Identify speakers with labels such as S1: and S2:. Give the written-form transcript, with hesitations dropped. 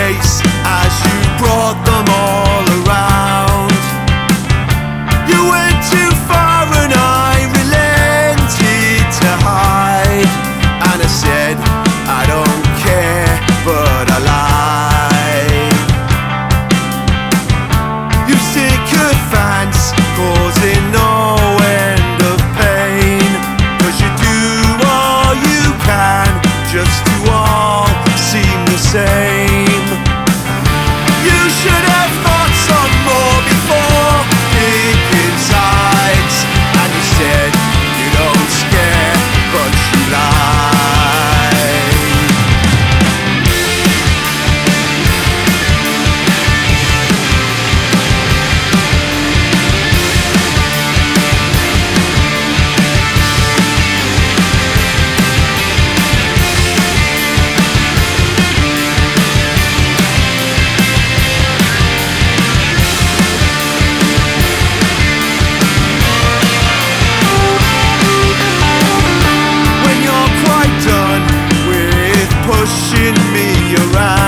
S1: face as you brought them all around. You went too far and I relented to hide, and I said I don't care, but I lied. You sycophants causing no end of pain, 'cause you do all you can just to all seem the same. You should have thought some more before picking sides, and you said you don't scare, but you lied. Pushing me around,